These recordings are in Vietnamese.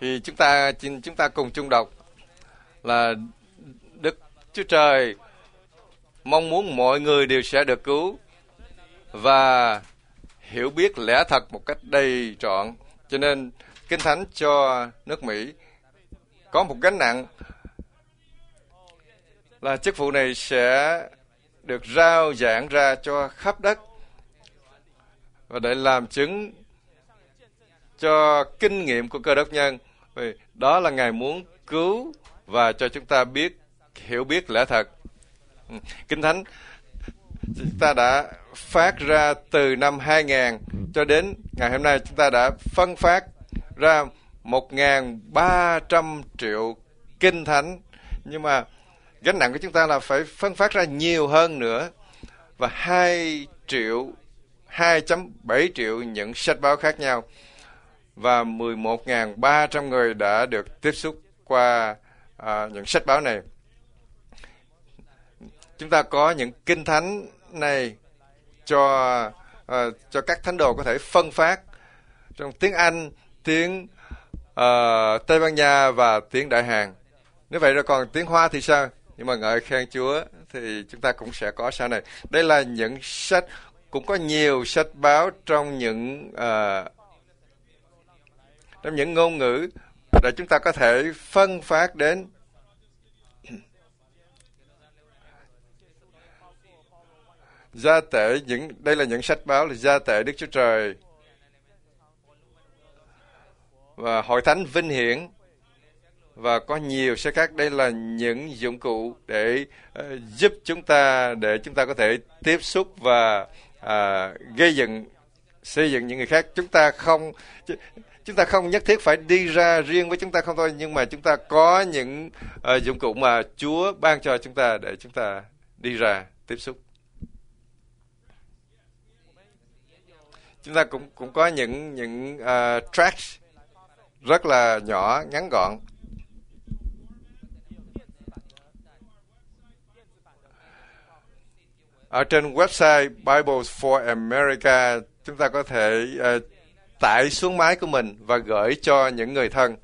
Thì chúng ta cùng chung đọc là Đức Chúa Trời mong muốn mọi người đều sẽ được cứu và hiểu biết lẽ thật một cách đầy trọn. Cho nên Kinh Thánh cho nước Mỹ có một gánh nặng là chức vụ này sẽ được rao giảng ra cho khắp đất và để làm chứng cho kinh nghiệm của Cơ Đốc nhân. Vì đó là Ngài muốn cứu và cho chúng ta hiểu biết lẽ thật. Kinh Thánh chúng ta đã phát ra từ năm 2000 cho đến ngày hôm nay, chúng ta đã phân phát ra 1.300 triệu Kinh Thánh. Nhưng mà gánh nặng của chúng ta là phải phân phát ra nhiều hơn nữa, và 2.7 triệu những sách báo khác nhau, và 11.300 người đã được tiếp xúc qua những sách báo này. Chúng ta có những Kinh Thánh này cho các thánh đồ có thể phân phát trong tiếng Anh, tiếng Tây Ban Nha và tiếng Đại Hàn. Nếu vậy rồi còn tiếng Hoa thì sao? Nhưng mà ngợi khen Chúa thì chúng ta cũng sẽ có sau này. Đây là những sách, cũng có nhiều sách báo trong những ngôn ngữ để chúng ta có thể phân phát đến. Gia tể, đây là những sách báo là Gia tể Đức Chúa Trời và Hội Thánh Vinh Hiển, và có nhiều sách khác. Đây là những dụng cụ để giúp chúng ta, để chúng ta có thể tiếp xúc và xây dựng những người khác. Chúng ta không nhất thiết phải đi ra riêng với chúng ta không thôi, nhưng mà chúng ta có những dụng cụ mà Chúa ban cho chúng ta để chúng ta đi ra tiếp xúc. Chúng ta cũng có những tracts rất là nhỏ, ngắn gọn. Ở trên website Bibles for America, chúng ta có thể tải xuống máy của mình và gửi cho những người thân.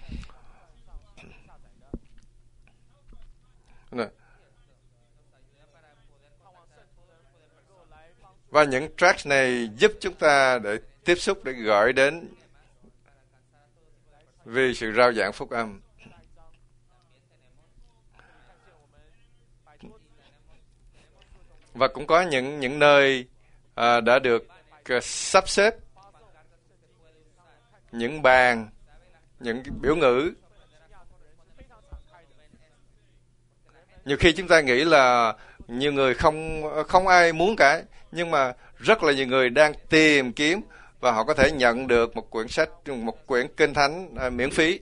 Và những tracts này giúp chúng ta để tiếp xúc, để gửi đến vì sự rao giảng phúc âm. Và cũng có những nơi đã được sắp xếp những bàn, những biểu ngữ. Nhiều khi chúng ta nghĩ là nhiều người không ai muốn cả, nhưng mà rất là nhiều người đang tìm kiếm và họ có thể nhận được một quyển Kinh Thánh miễn phí.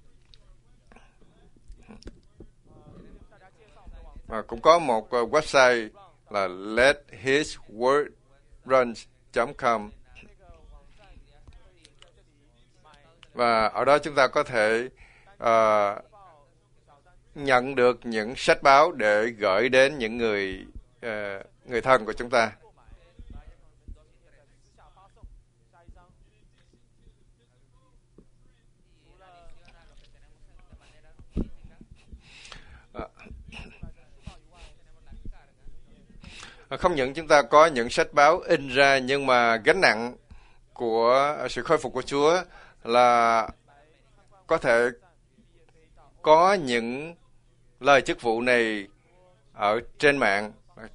Cũng có một website là lethiswordruns.com, và ở đó chúng ta có thể nhận được những sách báo để gửi đến những người thân của chúng ta. Không những chúng ta có những sách báo in ra, nhưng mà gánh nặng của sự khôi phục của Chúa là có thể có những lời chức vụ này ở trên mạng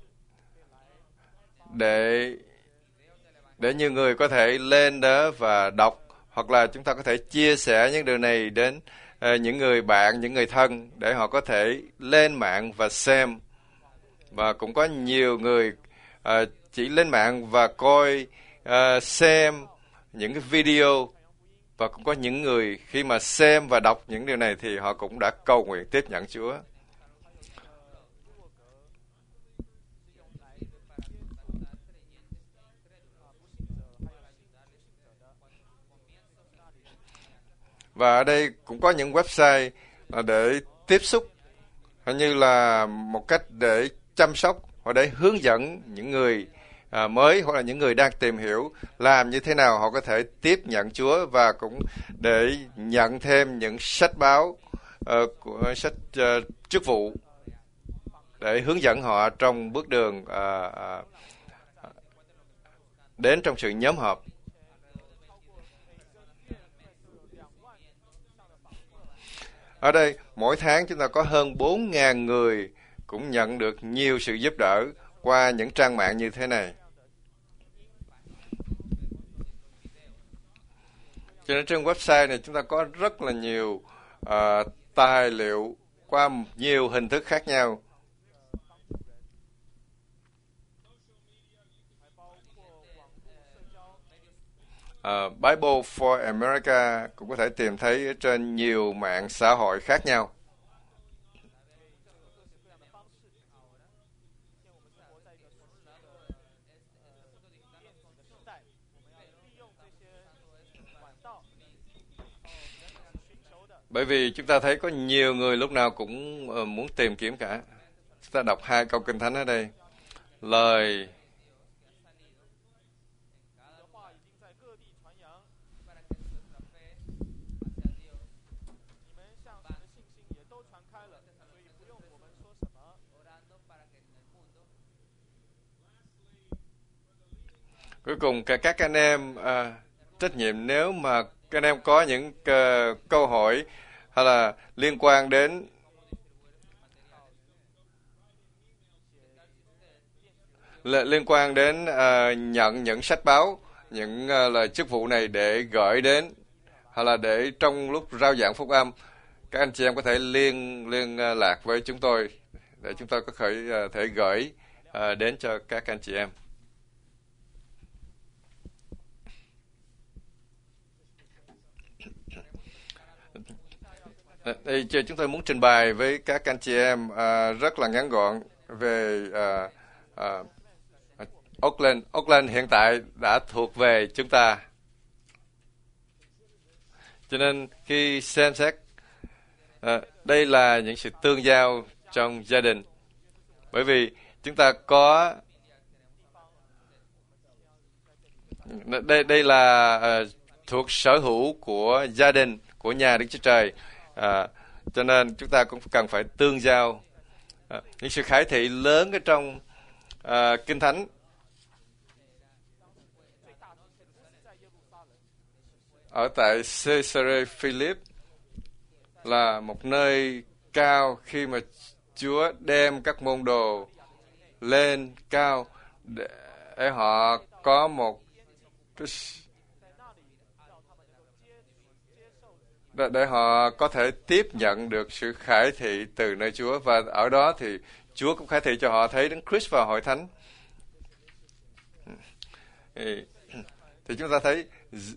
để nhiều người có thể lên đó và đọc, hoặc là chúng ta có thể chia sẻ những điều này đến những người bạn, những người thân để họ có thể lên mạng và xem. Và cũng có nhiều người chỉ lên mạng và coi, xem những cái video, và cũng có những người khi mà xem và đọc những điều này thì họ cũng đã cầu nguyện tiếp nhận Chúa. Và ở đây cũng có những website để tiếp xúc, như là một cách để chăm sóc hoặc để hướng dẫn những người mới, hoặc là những người đang tìm hiểu làm như thế nào họ có thể tiếp nhận Chúa, và cũng để nhận thêm những sách báo của sách chức vụ để hướng dẫn họ trong bước đường đến trong sự nhóm họp. Ở đây mỗi tháng chúng ta có hơn 4.000 người cũng nhận được nhiều sự giúp đỡ qua những trang mạng như thế này. Cho nên trên website này chúng ta có rất là nhiều tài liệu qua nhiều hình thức khác nhau. Bible for America cũng có thể tìm thấy ở trên nhiều mạng xã hội khác nhau. Bởi vì chúng ta thấy có nhiều người lúc nào cũng muốn tìm kiếm cả. Chúng ta đọc 2 câu Kinh Thánh ở đây. Lời cuối cùng các anh em trách nhiệm, nếu mà các anh em có những câu hỏi hay là liên quan đến nhận những sách báo, những lời chức vụ này để gửi đến, hay là để trong lúc rao giảng phúc âm, các anh chị em có thể liên lạc với chúng tôi để chúng tôi có thể gửi đến cho các anh chị em. Đây, chúng tôi muốn trình bày với các anh chị em rất là ngắn gọn về Oakland. Oakland hiện tại đã thuộc về chúng ta. Cho nên khi xem xét, đây là những sự tương giao trong gia đình. Bởi vì chúng ta có đây là thuộc sở hữu của gia đình, của nhà Đức Chúa Trời. Cho nên chúng ta cũng cần phải tương giao. Những sự khải thị lớn ở trong Kinh Thánh ở tại Caesarea Philip là một nơi cao, khi mà Chúa đem các môn đồ lên cao để họ có một để họ có thể tiếp nhận được sự khải thị từ nơi Chúa, và ở đó thì Chúa cũng khải thị cho họ thấy đến Christ và hội thánh. Thì chúng ta thấy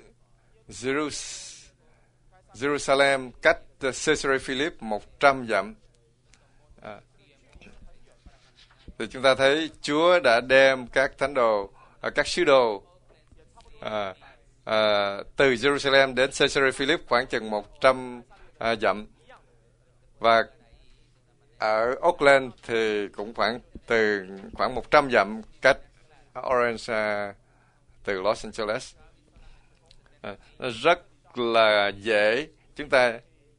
Jerusalem cách Caesarea Philip 100 dặm. Thì chúng ta thấy Chúa đã đem các thánh đồ, các sứ đồ từ Jerusalem đến Caesarea Philip khoảng chừng 100 dặm. Và ở Oakland thì cũng khoảng 100 dặm cách Orange từ Los Angeles. Rất là dễ, chúng ta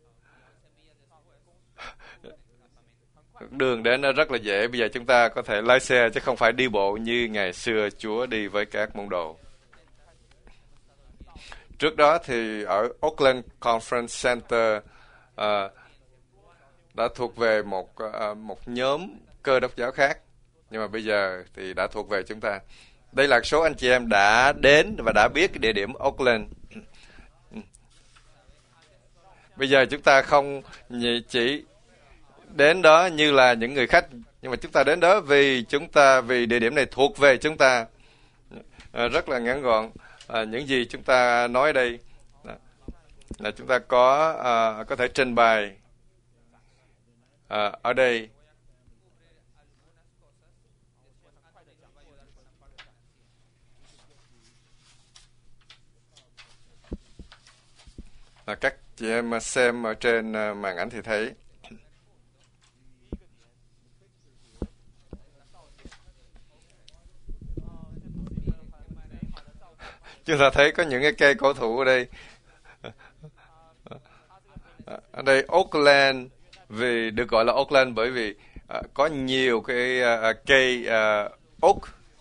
đường đến nó rất là dễ. Bây giờ chúng ta có thể lái xe chứ không phải đi bộ như ngày xưa Chúa đi với các môn đồ. Trước đó thì ở Oakland Conference Center đã thuộc về một nhóm Cơ Đốc giáo khác, nhưng mà bây giờ thì đã thuộc về chúng ta. Đây là số anh chị em đã đến và đã biết cái địa điểm Oakland. Bây giờ chúng ta không chỉ đến đó như là những người khách, nhưng mà chúng ta đến đó vì địa điểm này thuộc về chúng ta. Rất là ngắn gọn. Những gì chúng ta nói đây là chúng ta có thể trình bày ở đây. Các chị em xem ở trên màn ảnh thì thấy Chúng ta thấy có những cái cây cổ thụ ở đây. Ở đây Oakland, vì được gọi là Oakland bởi vì có nhiều cái cây oak.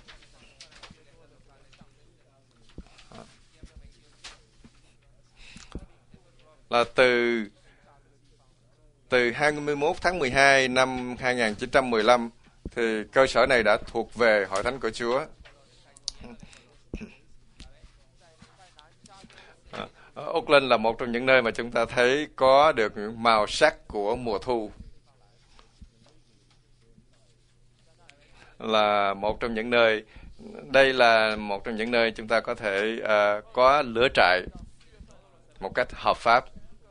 Là từ 21 tháng 12 năm 1915 thì cơ sở này đã thuộc về Hội Thánh của Chúa. Oakland là một trong những nơi mà chúng ta thấy có được những màu sắc của mùa thu. Là một trong những nơi, đây là một trong những nơi chúng ta có thể có lửa trại một cách hợp pháp.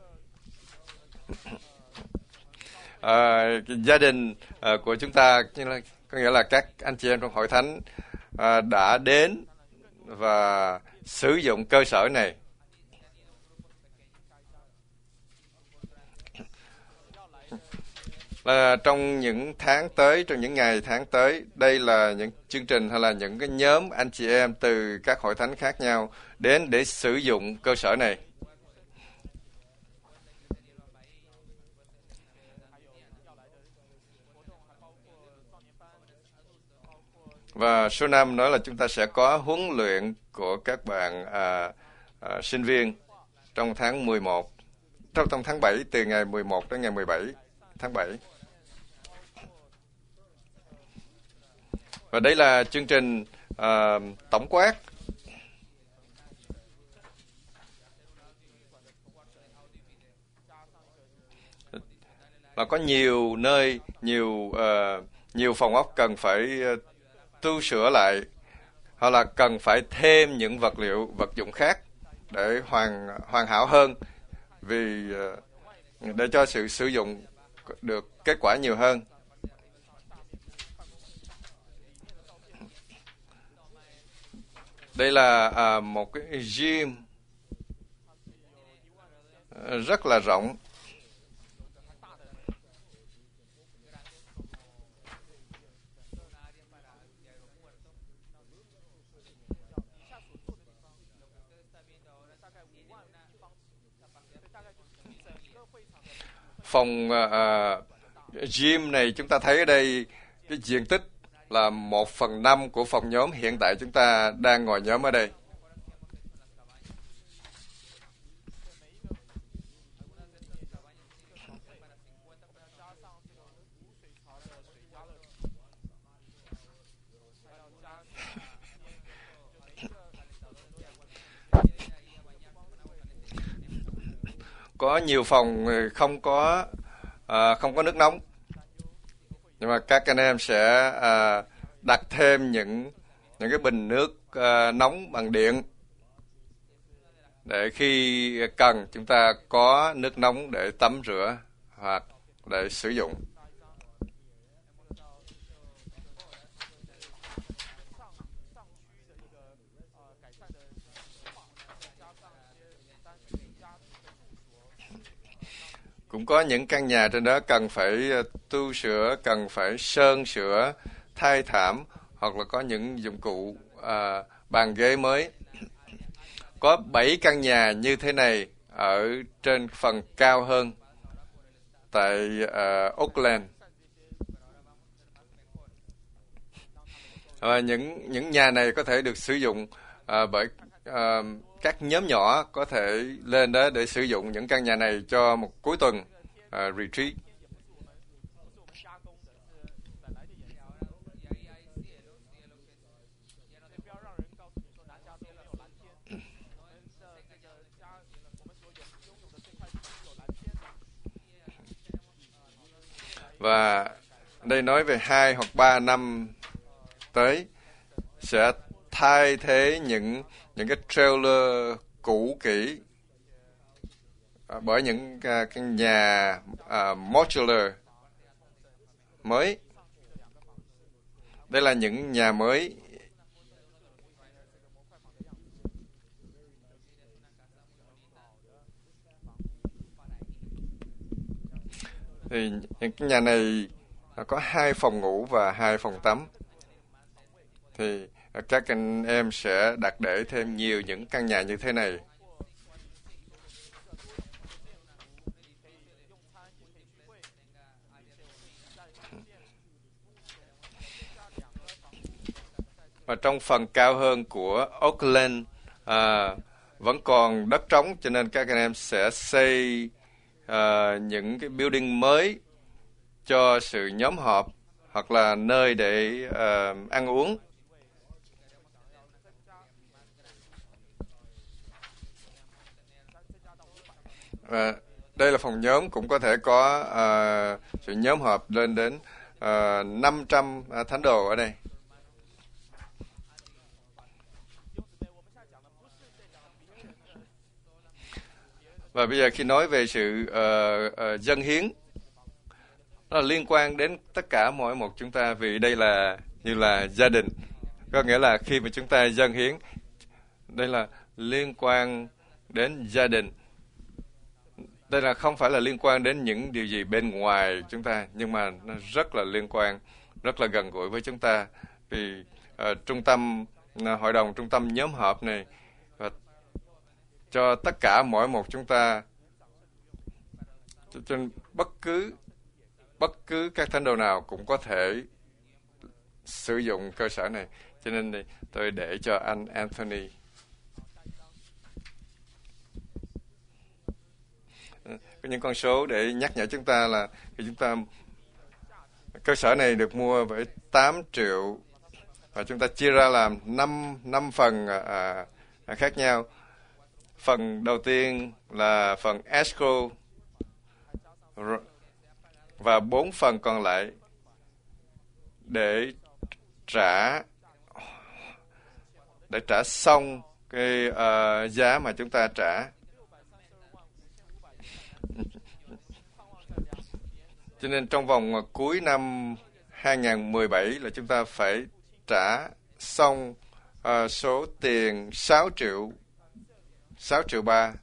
Gia đình của chúng ta, có nghĩa là các anh chị em trong Hội Thánh đã đến và sử dụng cơ sở này. Trong những tháng tới, trong những ngày tháng tới, đây là những chương trình hay là những cái nhóm anh chị em từ các hội thánh khác nhau đến để sử dụng cơ sở này. Và số 5 nói là chúng ta sẽ có huấn luyện của các bạn sinh viên trong tháng 11, trong tháng 7, từ ngày 11 đến ngày 17 tháng 7. Và đây là chương trình tổng quát. Là có nhiều nơi, nhiều phòng ốc cần phải tu sửa lại, hoặc là cần phải thêm những vật dụng khác để hoàn hảo hơn, vì để cho sự sử dụng được kết quả nhiều hơn. Đây là một cái gym rất là rộng. Phòng gym này chúng ta thấy ở đây cái diện tích là 1/5 của phòng nhóm hiện tại chúng ta đang ngồi nhóm ở đây. Có nhiều phòng không có nước nóng, nhưng mà các anh em sẽ đặt thêm những cái bình nước nóng bằng điện để khi cần chúng ta có nước nóng để tắm rửa hoặc để sử dụng. Cũng có những căn nhà trên đó cần phải tu sửa, cần phải sơn sửa, thay thảm, hoặc là có những dụng cụ bàn ghế mới. Có 7 căn nhà như thế này ở trên phần cao hơn tại Oakland. Những nhà này có thể được sử dụng bởi các nhóm nhỏ, có thể lên đó để sử dụng những căn nhà này cho một cuối tuần retreat. Và đây nói về 2 hoặc 3 năm tới sẽ thay thế những cái trailer cũ kỹ bởi những cái nhà modular mới. Đây là những nhà mới. Thì những cái nhà này có 2 phòng ngủ và 2 phòng tắm. Thì các anh em sẽ đặt để thêm nhiều những căn nhà như thế này. Và trong phần cao hơn của Oakland vẫn còn đất trống, cho nên các anh em sẽ xây những cái building mới cho sự nhóm họp hoặc là nơi để ăn uống. Đây là phòng nhóm, cũng có thể có sự nhóm họp lên đến 500 thánh đồ ở đây. Và bây giờ khi nói về sự dâng hiến, nó là liên quan đến tất cả mỗi một chúng ta, vì đây là như là gia đình. Có nghĩa là khi mà chúng ta dâng hiến, đây là liên quan đến gia đình. Đây là không phải là liên quan đến những điều gì bên ngoài chúng ta, nhưng mà nó rất là liên quan, rất là gần gũi với chúng ta. Vì trung tâm hội đồng, trung tâm nhóm họp này và cho tất cả mỗi một chúng ta, trên bất cứ các thánh đồ nào cũng có thể sử dụng cơ sở này. Cho nên tôi để cho anh Anthony. Có những con số để nhắc nhở chúng ta là khi chúng ta cơ sở này được mua với 8 triệu và chúng ta chia ra làm 5 phần khác nhau. Phần đầu tiên là phần escrow và 4 phần còn lại để trả xong cái giá mà chúng ta trả. Cho nên trong vòng cuối năm 2017 là chúng ta phải trả xong số tiền 6 triệu 3.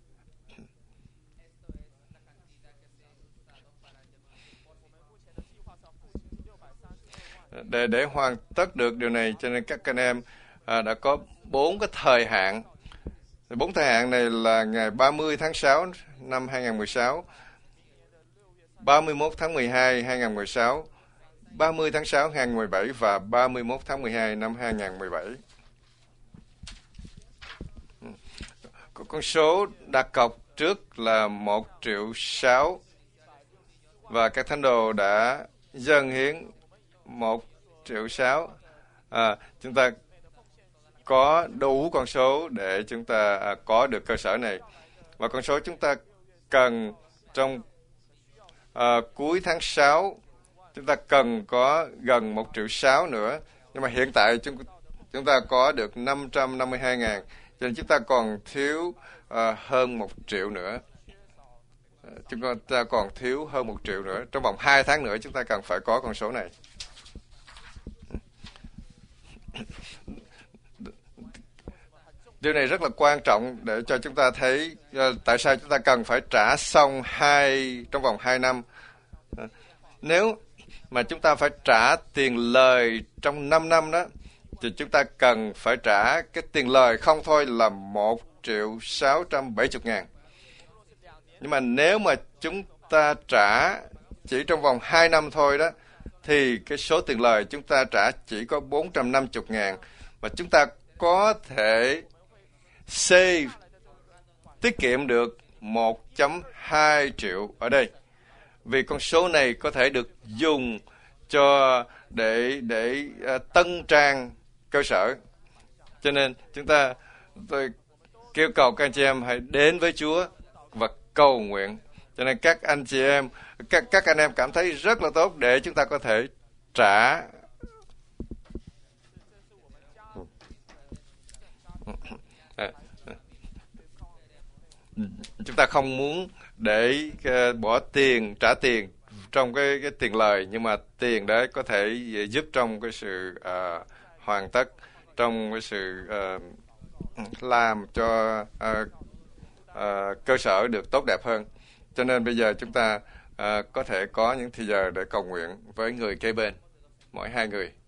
Để hoàn tất được điều này, cho nên các anh em đã có 4 cái thời hạn. 4 thời hạn này là ngày 30 tháng 6 năm 2016, 31 tháng 12 2016, 30 tháng 6 2017 và 31 tháng 12 năm 2017. Con số đặt cọc trước là 1 triệu 6 và các thánh đồ đã dâng hiến 1 triệu 6. Chúng ta có đủ con số để chúng ta có được cơ sở này. Và con số chúng ta cần trong cuối tháng 6, chúng ta cần có gần 1 triệu 6 nữa. Nhưng mà hiện tại chúng ta có được 552.000, cho nên chúng ta còn thiếu hơn 1 triệu nữa. Chúng ta còn thiếu hơn 1 triệu nữa. Trong vòng 2 tháng nữa chúng ta cần phải có con số này. Điều này rất là quan trọng để cho chúng ta thấy tại sao chúng ta cần phải trả xong trong vòng 2 năm. Nếu mà chúng ta phải trả tiền lời trong 5 năm đó, thì chúng ta cần phải trả cái tiền lời không thôi là 1 triệu 670.000. Nhưng mà nếu mà chúng ta trả chỉ trong vòng 2 năm thôi đó, thì cái số tiền lời chúng ta trả chỉ có 450.000, và chúng ta có thể tiết kiệm được 1.2 triệu ở đây. Vì con số này có thể được dùng để tân trang cơ sở. Cho nên tôi kêu cầu các anh chị em hãy đến với Chúa và cầu nguyện. Cho nên các anh chị em, các anh em cảm thấy rất là tốt để chúng ta có thể trả. Chúng ta không muốn để trả tiền trong cái tiền lời, nhưng mà tiền đấy có thể giúp trong cái sự hoàn tất, trong cái sự làm cho cơ sở được tốt đẹp hơn. Cho nên bây giờ chúng ta có thể có những thời giờ để cầu nguyện với người kế bên, mỗi 2 người.